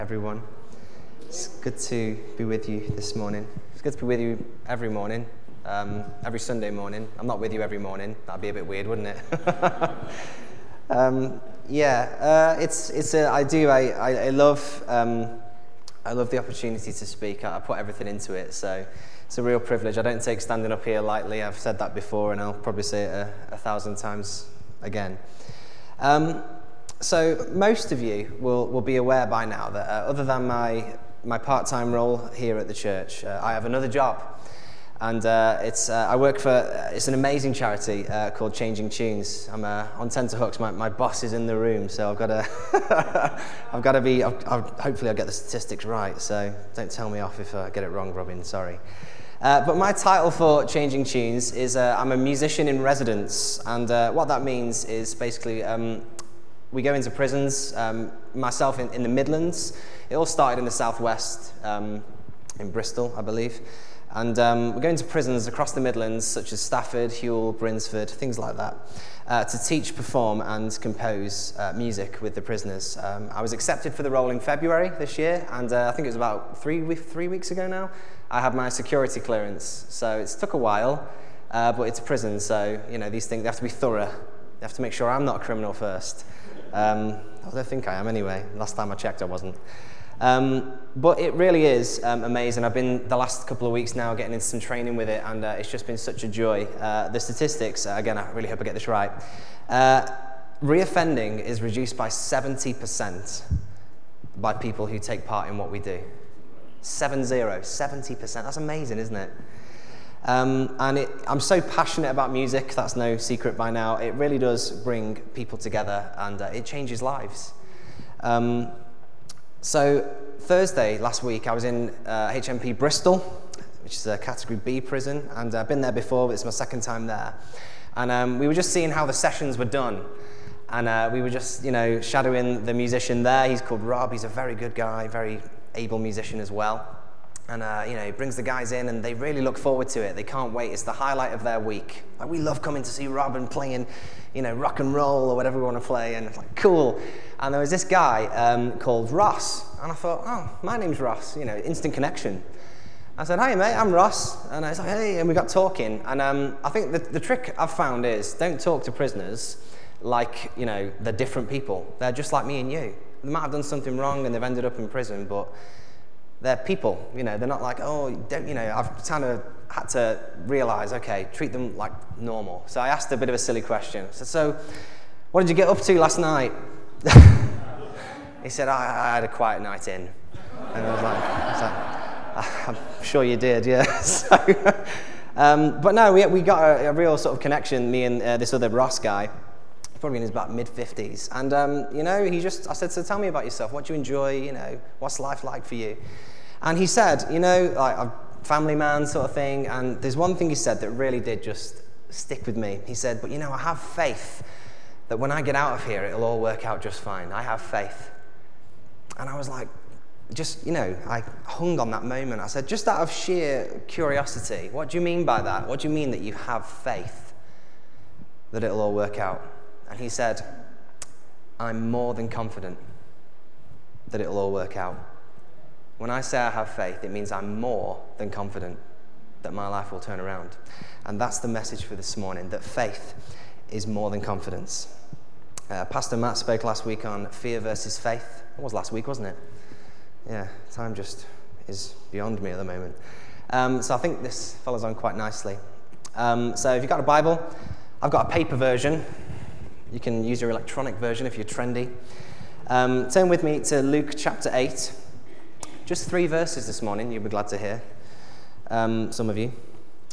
Everyone. It's good to be with you this morning. It's good to be with you every morning, every Sunday morning. I'm not with you every morning. That'd be a bit weird, wouldn't it? I love the opportunity to speak. I put everything into it, so it's a real privilege. I don't take standing up here lightly. I've said that before, and I'll probably say it 1,000 times again. So most of you will be aware by now that other than my part-time role here at the church, I have another job, and I work for it's an amazing charity called Changing Tunes. I'm on Tenterhooks. My boss is in the room, so I've got to be. Hopefully, I'll get the statistics right. So don't tell me off if I get it wrong, Robin. Sorry. But my title for Changing Tunes is I'm a musician in residence, and what that means is basically. We go into prisons, myself in the Midlands. It all started in the southwest, in Bristol, I believe. And we go into prisons across the Midlands, such as Stafford, Hull, Brinsford, things like that, to teach, perform, and compose music with the prisoners. I was accepted for the role in February this year, and I think it was about three weeks ago now, I had my security clearance. So it's took a while, but it's a prison, so these things, they have to be thorough. They have to make sure I'm not a criminal first. I don't think I am anyway. Last time I checked, I wasn't. But it really is amazing. I've been the last couple of weeks now getting into some training with it, and it's just been such a joy. The statistics, again, I really hope I get this right. Reoffending is reduced by 70% by people who take part in what we do. 70%. That's amazing, isn't it? I'm so passionate about music, that's no secret by now. It really does bring people together, and it changes lives. So Thursday last week, I was in HMP Bristol, which is a Category B prison, and I've been there before, but it's my second time there. And we were just seeing how the sessions were done. And we were just, shadowing the musician there. He's called Rob. He's a very good guy, very able musician as well. And, he brings the guys in, and they really look forward to it. They can't wait. It's the highlight of their week. Like, we love coming to see Rob and playing, rock and roll or whatever we want to play. And it's like, cool. And there was this guy called Ross. And I thought, oh, my name's Ross. Instant connection. I said, hi, mate, I'm Ross. And I was like, hey, and we got talking. And I think the trick I've found is don't talk to prisoners like, they're different people. They're just like me and you. They might have done something wrong and they've ended up in prison, but they're people, they're not like, I've kind of had to realize, okay, treat them like normal. So I asked a bit of a silly question. I said, so what did you get up to last night? He said, I had a quiet night in. And I was like, I'm sure you did, yeah. But no, we got a real sort of connection, me and this other Ross guy, probably in his about mid-50s. And, I said, so tell me about yourself. What do you enjoy? What's life like for you? And he said, like a family man sort of thing. And there's one thing he said that really did just stick with me. He said, but, I have faith that when I get out of here, it'll all work out just fine. I have faith. And I was like, I hung on that moment. I said, just out of sheer curiosity, what do you mean by that? What do you mean that you have faith that it'll all work out? And he said, I'm more than confident that it'll all work out. When I say I have faith, it means I'm more than confident that my life will turn around. And that's the message for this morning, that faith is more than confidence. Pastor Matt spoke last week on fear versus faith. It was last week, wasn't it? Yeah, time just is beyond me at the moment. So I think this follows on quite nicely. So if you've got a Bible, I've got a paper version. You can use your electronic version if you're trendy. Turn with me to Luke chapter 8. Just 3 verses this morning, you'll be glad to hear. Some of you.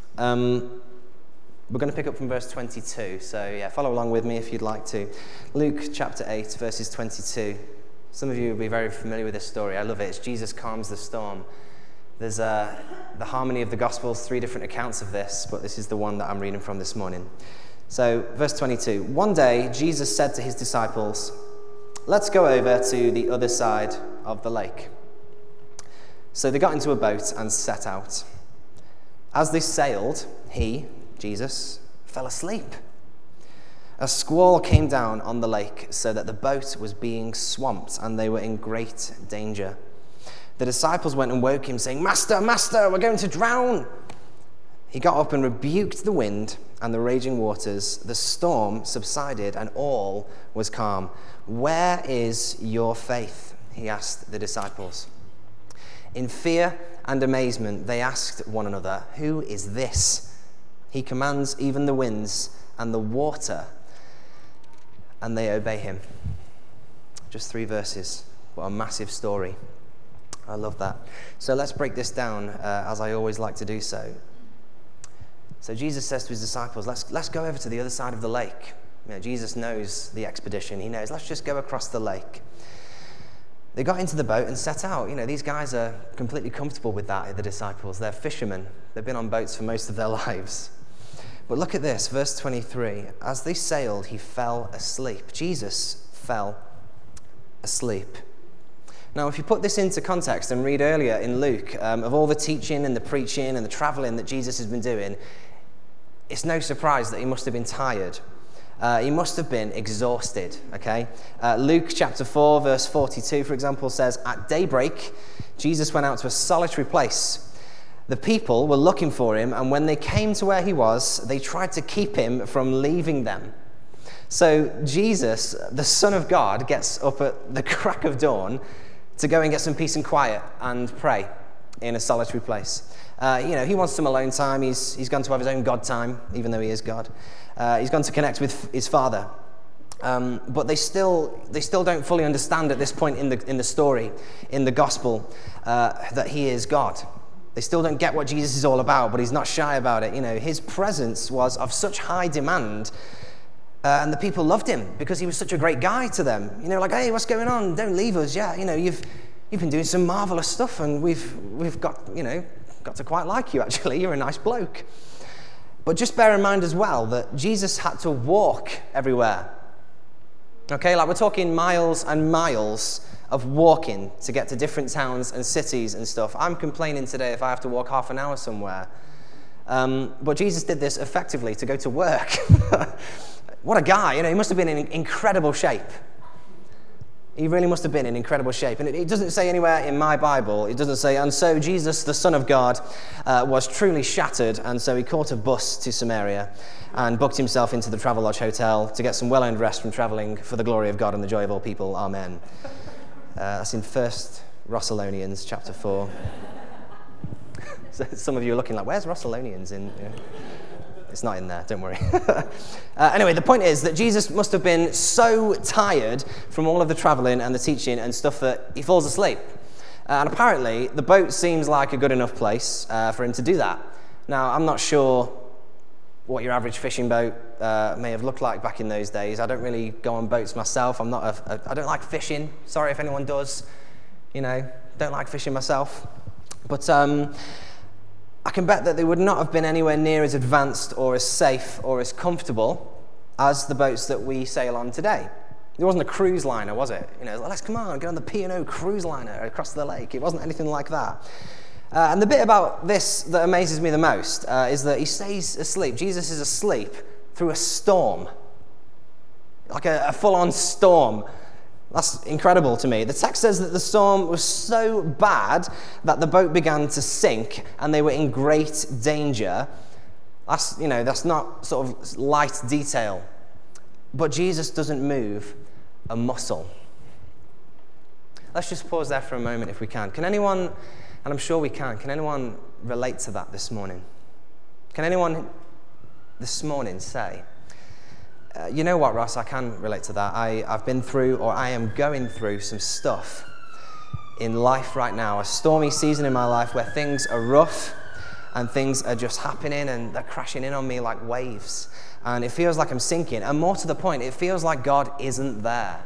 We're going to pick up from verse 22. So follow along with me if you'd like to. Luke chapter 8, verses 22. Some of you will be very familiar with this story. I love it. It's Jesus calms the storm. There's the harmony of the Gospels, 3 different accounts of this, but this is the one that I'm reading from this morning. So, verse 22. One day, Jesus said to his disciples, let's go over to the other side of the lake. So they got into a boat and set out. As they sailed, he, Jesus, fell asleep. A squall came down on the lake so that the boat was being swamped and they were in great danger. The disciples went and woke him, saying, "Master, Master, we're going to drown." He got up and rebuked the wind and the raging waters. The storm subsided and all was calm. "Where is your faith?" he asked the disciples. In fear and amazement, they asked one another, "Who is this? He commands even the winds and the water, and they obey him." Just 3 verses. What a massive story. I love that. So let's break this down as I always like to do so. So Jesus says to his disciples, let's go over to the other side of the lake. You know, Jesus knows the expedition. He knows, let's just go across the lake. They got into the boat and set out. You know, these guys are completely comfortable with that, the disciples. They're fishermen. They've been on boats for most of their lives. But look at this, verse 23. As they sailed, he fell asleep. Jesus fell asleep. Now, if you put this into context and read earlier in Luke, of all the teaching and the preaching and the traveling that Jesus has been doing, it's no surprise that he must have been tired. He must have been exhausted, okay? Luke chapter 4, verse 42, for example, says, "At daybreak, Jesus went out to a solitary place. The people were looking for him, and when they came to where he was, they tried to keep him from leaving them." So Jesus, the Son of God, gets up at the crack of dawn to go and get some peace and quiet and pray in a solitary place. He wants some alone time. He's gone to have his own God time, even though he is God. He's gone to connect with his Father. But they still don't fully understand at this point in the story, in the gospel, that he is God. They still don't get what Jesus is all about, but he's not shy about it. You know, his presence was of such high demand, and the people loved him because he was such a great guy to them. You know, like, "Hey, what's going on? Don't leave us. Yeah, you know, you've been doing some marvelous stuff, and we've got to quite like you. Actually, you're a nice bloke." But just bear in mind as well that Jesus had to walk everywhere. Okay, like we're talking miles and miles of walking to get to different towns and cities and stuff. I'm complaining today if I have to walk half an hour somewhere. But Jesus did this effectively to go to work. What a guy, he must have been in incredible shape. He really must have been in incredible shape. And it doesn't say anywhere in my Bible, it doesn't say, "And so Jesus, the Son of God, was truly shattered, and so he caught a bus to Samaria and booked himself into the Travelodge Hotel to get some well-earned rest from traveling for the glory of God and the joy of all people. Amen." That's in 1 Thessalonians chapter 4. So some of you are looking like, where's Thessalonians in? It's not in there, don't worry. Anyway, the point is that Jesus must have been so tired from all of the traveling and the teaching and stuff that he falls asleep. And apparently, the boat seems like a good enough place for him to do that. Now, I'm not sure what your average fishing boat may have looked like back in those days. I don't really go on boats myself. I don't like fishing. Sorry if anyone does. Don't like fishing myself. But I can bet that they would not have been anywhere near as advanced or as safe or as comfortable as the boats that we sail on today. There wasn't a cruise liner, was it? Let's come on, get on the P&O cruise liner across the lake. It wasn't anything like that. And the bit about this that amazes me the most is that he stays asleep. Jesus is asleep through a storm, like a full-on storm. That's incredible to me. The text says that the storm was so bad that the boat began to sink and they were in great danger. That's not sort of light detail. But Jesus doesn't move a muscle. Let's just pause there for a moment if we can. Can anyone, and I'm sure we can anyone relate to that this morning? Can anyone this morning say, you know what, Ross, I can relate to that. I've been through, or I am going through some stuff in life right now, a stormy season in my life where things are rough and things are just happening and they're crashing in on me like waves. And it feels like I'm sinking. And more to the point, it feels like God isn't there.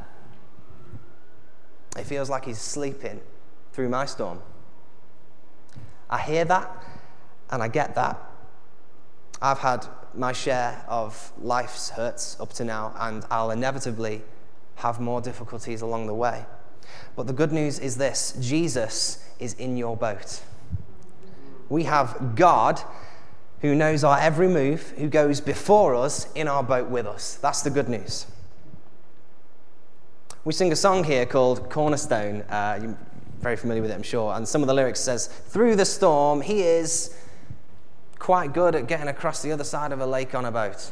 It feels like he's sleeping through my storm. I hear that and I get that. I've had my share of life's hurts up to now, and I'll inevitably have more difficulties along the way. But the good news is this: Jesus is in your boat. We have God who knows our every move, who goes before us in our boat with us. That's the good news. We sing a song here called Cornerstone. You're very familiar with it, I'm sure. And some of the lyrics says, through the storm, he is quite good at getting across the other side of a lake on a boat.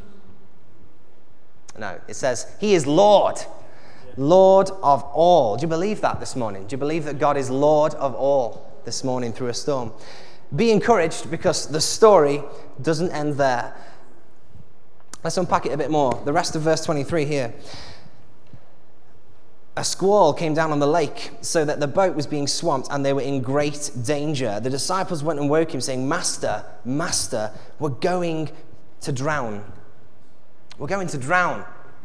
No, it says, he is Lord, Lord of all. Do you believe that this morning? Do you believe that God is Lord of all this morning through a storm? Be encouraged, because the story doesn't end there. Let's unpack it a bit more. The rest of verse 23 here. A squall came down on the lake, so that the boat was being swamped, and they were in great danger. The disciples went and woke him, saying, Master, Master, we're going to drown. We're going to drown.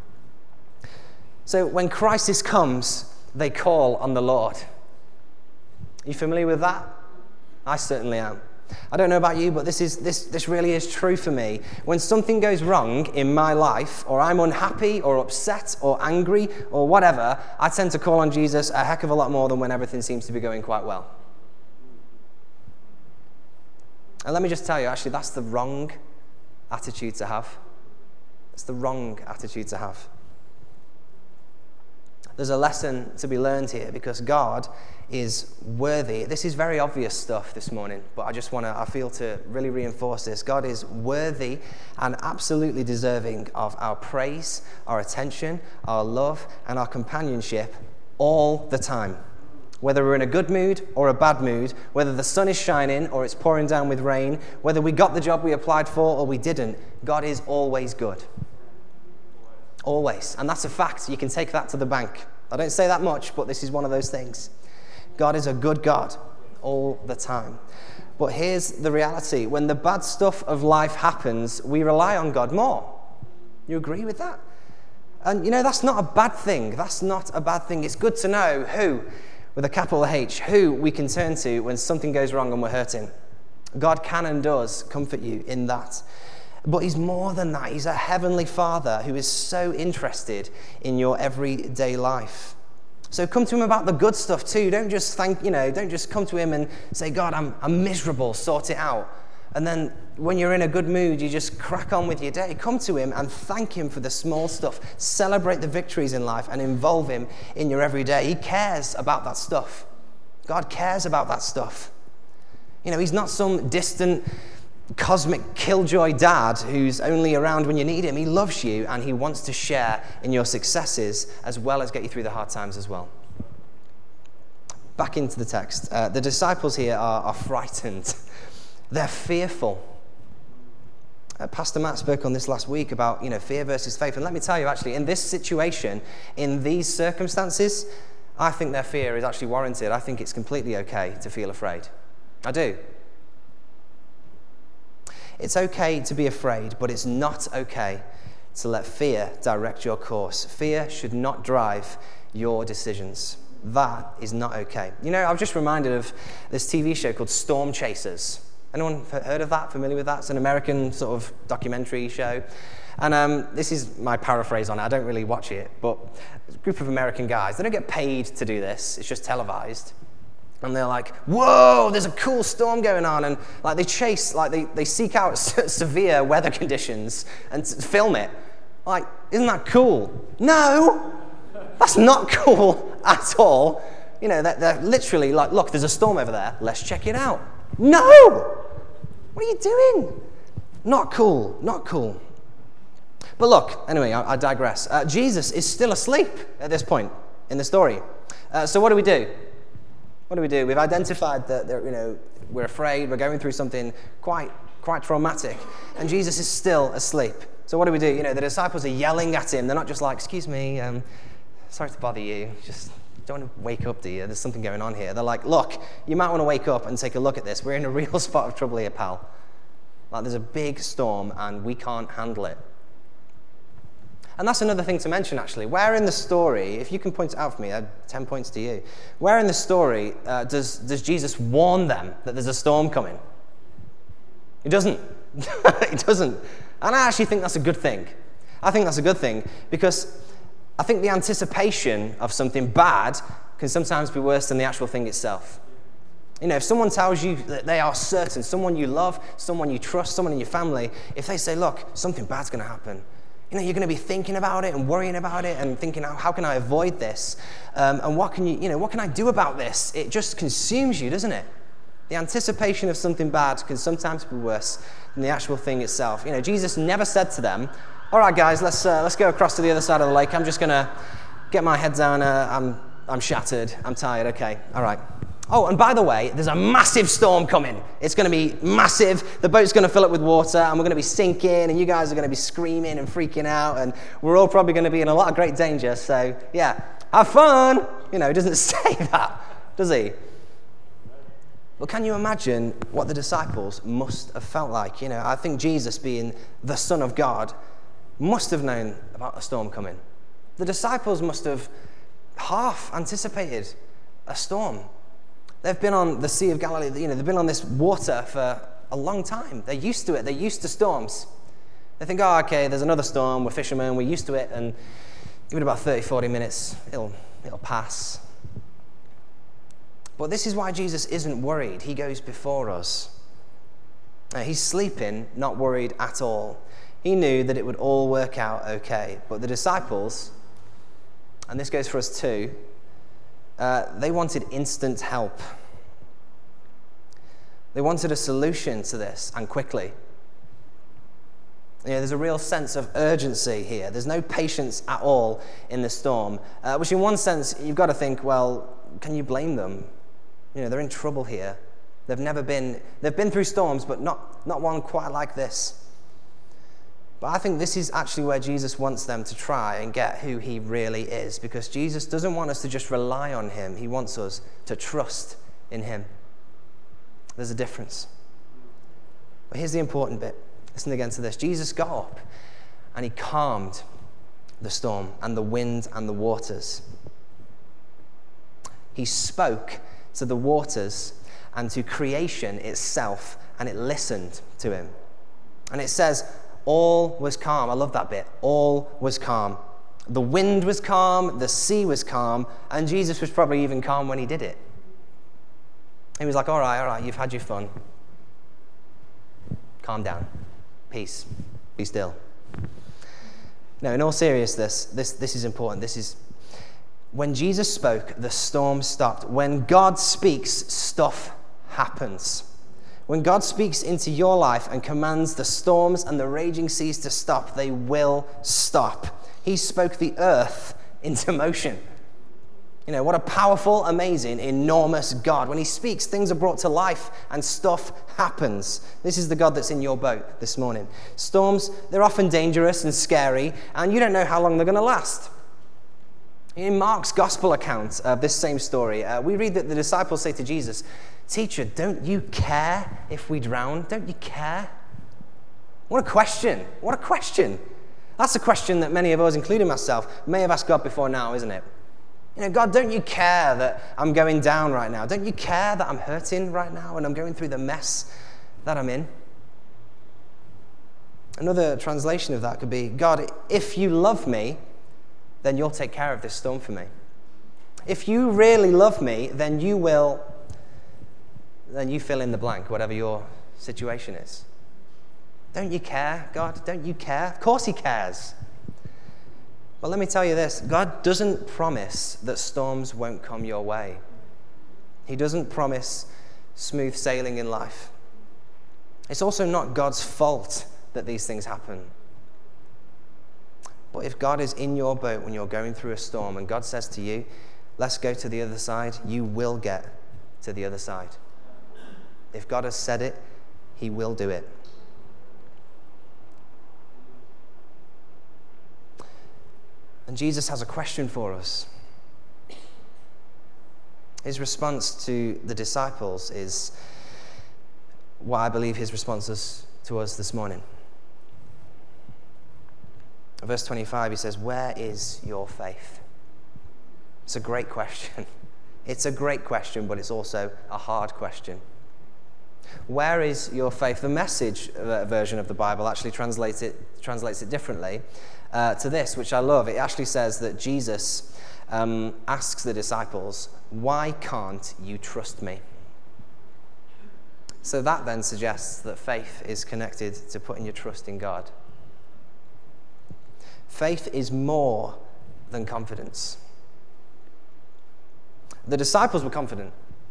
So when crisis comes, they call on the Lord. Are you familiar with that? I certainly am. I don't know about you, but this really is true for me. When something goes wrong in my life, or I'm unhappy or upset or angry or whatever, I tend to call on Jesus a heck of a lot more than when everything seems to be going quite well. And let me just tell you, actually, that's the wrong attitude to have. It's the wrong attitude to have. There's a lesson to be learned here, because God is worthy. This is very obvious stuff this morning, but I feel to really reinforce this. God is worthy and absolutely deserving of our praise, our attention, our love, and our companionship all the time. Whether we're in a good mood or a bad mood, whether the sun is shining or it's pouring down with rain, whether we got the job we applied for or we didn't, God is always good. Always. And that's a fact. You can take that to the bank. I don't say that much, but this is one of those things. God is a good God all the time. But here's the reality. When the bad stuff of life happens, we rely on God more. You agree with that? And that's not a bad thing. That's not a bad thing. It's good to know who, with a capital H, who we can turn to when something goes wrong and we're hurting. God can and does comfort you in that. But he's more than that. He's a heavenly Father who is so interested in your everyday life. So come to him about the good stuff too. Don't just don't just come to him and say, God, I'm miserable, sort it out. And then when you're in a good mood, you just crack on with your day. Come to him and thank him for the small stuff. Celebrate the victories in life and involve him in your everyday. He cares about that stuff. God cares about that stuff. He's not some distant cosmic killjoy dad who's only around when you need him. He loves you, and he wants to share in your successes as well as get you through the hard times as well. Back into the text. The disciples here are frightened. They're fearful. Pastor Matt spoke on this last week about fear versus faith, and let me tell you, actually, in this situation, in these circumstances, I think their fear is actually warranted. I think it's completely okay to feel afraid. I do. It's okay to be afraid, but it's not okay to let fear direct your course. Fear should not drive your decisions. That is not okay. I was just reminded of this TV show called Storm Chasers. Anyone heard of that? Familiar with that? It's an American sort of documentary show. And this is my paraphrase on it. I don't really watch it, but it's a group of American guys. They don't get paid to do this. It's just televised. And they're like, whoa, there's a cool storm going on. And they they seek out severe weather conditions and film it. Isn't that cool? No, that's not cool at all. They're literally like, look, there's a storm over there. Let's check it out. No, what are you doing? Not cool, not cool. But look, anyway, I digress. Jesus is still asleep at this point in the story. So what do we do? What do we do? We've identified that we're afraid, we're going through something quite traumatic, and Jesus is still asleep. So what do we do? The disciples are yelling at him. They're not just like, excuse me, sorry to bother you, just don't want to wake up, do you? There's something going on here. They're like, look, you might want to wake up and take a look at this. We're in a real spot of trouble here, pal. There's a big storm, and we can't handle it. And that's another thing to mention, actually. Where in the story, if you can point it out for me, 10 points to you. Where in the story does Jesus warn them that there's a storm coming? He doesn't. He doesn't. And I actually think that's a good thing. I think that's a good thing, because I think the anticipation of something bad can sometimes be worse than the actual thing itself. You know, if someone tells you that they are certain, someone you love, someone you trust, someone in your family, if they say, look, something bad's going to happen, you know, you're going to be thinking about it and worrying about it and thinking, how can I avoid this? And what can I do about this? It just consumes you, doesn't it? The anticipation of something bad can sometimes be worse than the actual thing itself. You know, Jesus never said to them, all right, guys, let's go across to the other side of the lake. I'm just going to get my head down. I'm shattered. I'm tired. Okay, all right. Oh, and by the way, there's a massive storm coming. It's going to be massive. The boat's going to fill up with water, and we're going to be sinking, and you guys are going to be screaming and freaking out, and we're all probably going to be in a lot of great danger. So, yeah, have fun. You know, he doesn't say that, does he? But can you imagine what the disciples must have felt like? You know, I think Jesus, being the Son of God, must have known about a storm coming. The disciples must have half anticipated a storm. They've been on the Sea of Galilee, you know, they've been on this water for a long time. They're used to it. They're used to storms. They think, oh, okay, there's another storm. We're fishermen. We're used to it. And give it about 30, 40 minutes, it'll pass. But this is why Jesus isn't worried. He goes before us. He's sleeping, not worried at all. He knew that it would all work out okay. But the disciples, and this goes for us too, they wanted instant help. They wanted a solution to this, and quickly. You know, there's a real sense of urgency here. There's no patience at all in the storm, which in one sense, you've got to think, well, can you blame them? You know, they're in trouble here. They've been through storms, but not one quite like this. But I think this is actually where Jesus wants them to try and get who he really is, because Jesus doesn't want us to just rely on him. He wants us to trust in him. There's a difference. But here's the important bit. Listen again to this. Jesus got up and he calmed the storm and the wind and the waters. He spoke to the waters and to creation itself, and it listened to him. And it says, all was calm. I love that bit. All was calm. The wind was calm, the sea was calm, and Jesus was probably even calm when he did it. He was like, all right, you've had your fun. Calm down. Peace. Be still. No, in all seriousness, this is important. This is when Jesus spoke, the storm stopped. When God speaks, stuff happens. When God speaks into your life and commands the storms and the raging seas to stop, they will stop. He spoke the earth into motion. You know, what a powerful, amazing, enormous God. When he speaks, things are brought to life and stuff happens. This is the God that's in your boat this morning. Storms, they're often dangerous and scary, and you don't know how long they're going to last. In Mark's gospel account of this same story, we read that the disciples say to Jesus, "Teacher, don't you care if we drown? Don't you care?" What a question. What a question. That's a question that many of us, including myself, may have asked God before now, isn't it? You know, God, don't you care that I'm going down right now? Don't you care that I'm hurting right now and I'm going through the mess that I'm in? Another translation of that could be, God, if you love me, then you'll take care of this storm for me. If you really love me, then you fill in the blank, whatever your situation is. Don't you care, God? Don't you care? Of course he cares. But let me tell you this, God doesn't promise that storms won't come your way. He doesn't promise smooth sailing in life. It's also not God's fault that these things happen. But if God is in your boat when you're going through a storm and God says to you, let's go to the other side, you will get to the other side. If God has said it, he will do it. And Jesus has a question for us. His response to the disciples is what I believe his response is to us this morning. Verse 25, he says, "Where is your faith?" It's a great question. It's a great question, but it's also a hard question. Where is your faith? The Message version of the Bible actually translates it differently to this, which I love. It actually says that Jesus asks the disciples, "Why can't you trust me?" So that then suggests that faith is connected to putting your trust in God. Faith is more than confidence. The disciples were confident.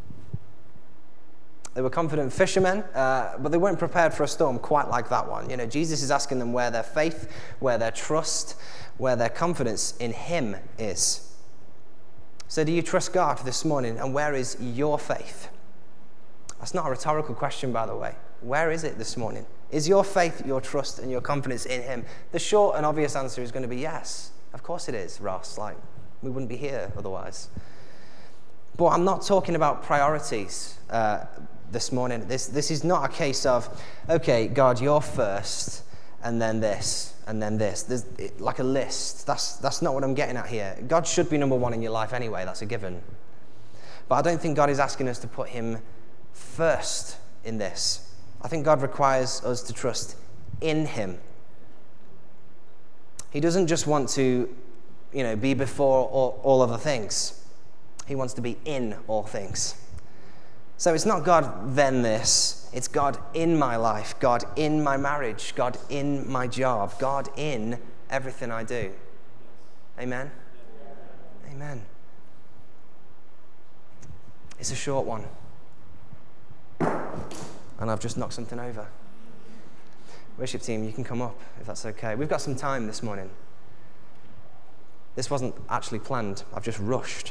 They were confident fishermen, but they weren't prepared for a storm quite like that one. You know, Jesus is asking them where their faith, where their trust, where their confidence in him is. So do you trust God this morning, and where is your faith? That's not a rhetorical question, by the way. Where is it this morning? Is your faith, your trust, and your confidence in him? The short and obvious answer is going to be yes. Of course it is, Ross. Like, we wouldn't be here otherwise. But I'm not talking about priorities this morning. This is not a case of, okay, God, you're first, and then this, and then this. There's like a list. That's not what I'm getting at here. God should be number one in your life anyway. That's a given. But I don't think God is asking us to put him first in this. I think God requires us to trust in him. He doesn't just want to, be before all other things. He wants to be in all things. So it's not God then this. It's God in my life, God in my marriage, God in my job, God in everything I do. Amen? Amen. It's a short one. And I've just knocked something over. Worship team, you can come up if that's okay. We've got some time this morning. This wasn't actually planned. I've just rushed.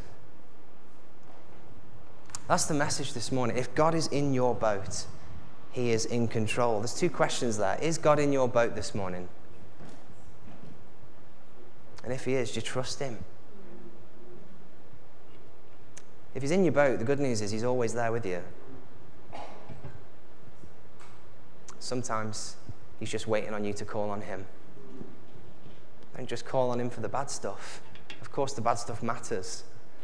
That's the message this morning. If God is in your boat, he is in control. There's two questions there. Is God in your boat this morning? And if he is, do you trust him? If he's in your boat, the good news is he's always there with you. Sometimes he's just waiting on you to call on him. Don't just call on him for the bad stuff. Of course, the bad stuff matters.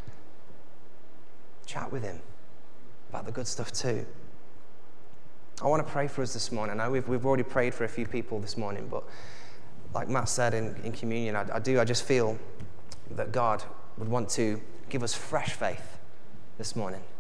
Chat with him about the good stuff too. I want to pray for us this morning. I know we've already prayed for a few people this morning, but like Matt said in communion, I just feel that God would want to give us fresh faith this morning.